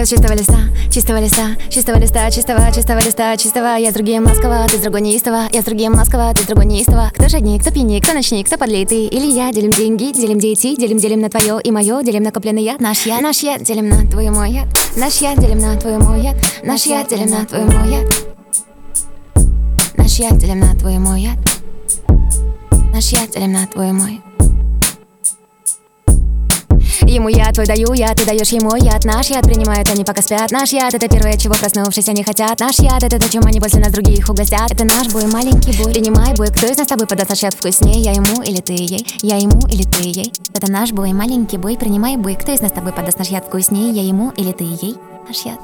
с чистого листа, чистого листа, чистого листа, чистого, чистого листа, чистого. Я с другим ласково, ты с другой неистово. Я с другим ласково, ты с другой неистово. Кто жадник, кто пьяник, кто ночник, кто подлей, ты или я. Делим деньги, делим дети, делим на твое и мое. Делим накопленный яд, наш яд, делим на твой мой яд. Наш яд, делим на твой мой яд. Наш яд, делим на твой мой яд. Наш яд, делим на твой мой яд. Наш яд, делим на твой мой. Ему я твой даю, я, ты даешь ему яд. Наш яд принимают они пока спят. Наш яд это первое, чего проснувшись они хотят. Наш яд это то, чем они больше нас других угостят. Это наш бой, маленький бой. Принимай бой, кто из нас с тобой подаст наш яд вкуснее? Я ему или ты ей? Я ему или ты ей? Это наш бой, маленький бой. Принимай бой, кто из нас с тобой подаст наш яд вкуснее? Я ему или ты ей? Наш яд.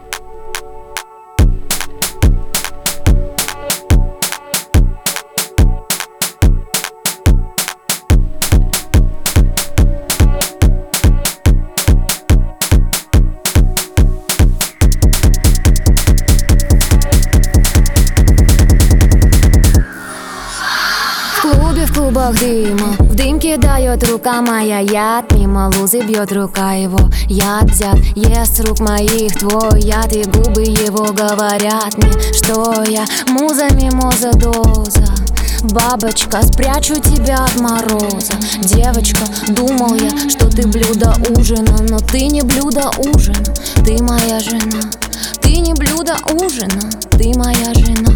В клубах дыма, в дымке дает рука моя яд. Мимо лузы бьет рука его, яд взят, ест рук моих твой яд. И губы его говорят мне, что я муза, мимоза, доза. Бабочка, спрячу тебя от мороза. Девочка, думал я, что ты блюдо ужина, но ты не блюдо ужина, ты моя жена. Ты не блюдо ужина, ты моя жена.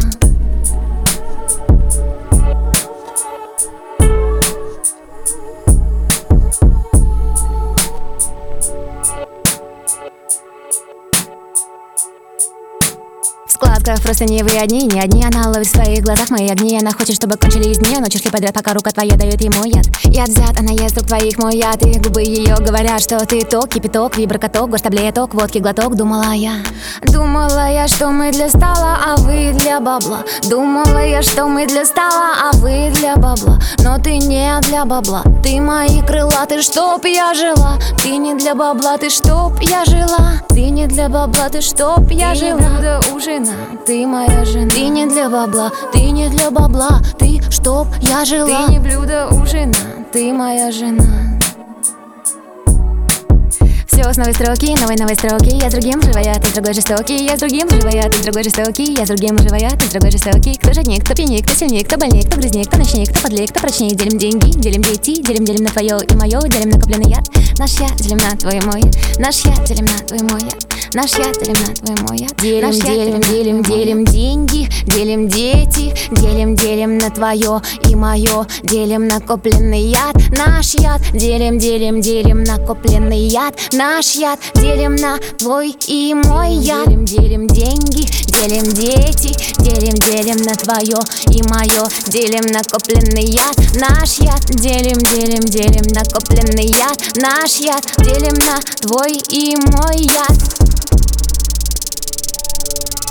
В складках просто не вы одни, не одни. Она ловит в своих глазах мои огни. Она хочет, чтобы кончились дни, ночи шли подряд, пока рука твоя дает ему яд. Яд взят, она ест рук твоих мой яд. И губы ее говорят, что ты ток, кипяток, виброкаток, гоштаблеток, водки глоток. Думала я, что мы для стола, а вы для бабла. Думала я, что мы для стола, а вы для бабла. Но ты не для бабла, ты мои крыла, ты чтоб я жила. Ты не для бабла, ты чтоб я жила. Ты не для бабла, ты чтоб я жила. Блюдо ужина, ты моя жена. Ты не для бабла, ты не для бабла, ты чтоб я жила. Ты не блюдо ужина, ты моя жена. Все с новой строки, новой строки. Я с другим живая, ты с другой жестокий. Я с другим живая, ты с другой жестокий. Я с другим живая, ты с другой жестокий. Кто жадник, кто пьяник, кто сильник, кто больник, кто грызник, кто ночник, кто подлей, кто прочнее. Делим деньги, делим дети, делим на твое и мое. Делим накопленный яд. Наш яд, делим на твой мой яд. Наш яд, делим на твой мой яд. Наш яд, делим на твой мой яд. Делим деньги, делим дети, делим на твое и мое. Делим накопленный яд. Наш яд, делим накопленный яд. Наш яд, делим на твой и мой яд. Делим деньги, делим дети, делим на твое и мое. Делим накопленный яд. Наш яд, делим накопленный яд. Наш яд, делим на твой и мой яд.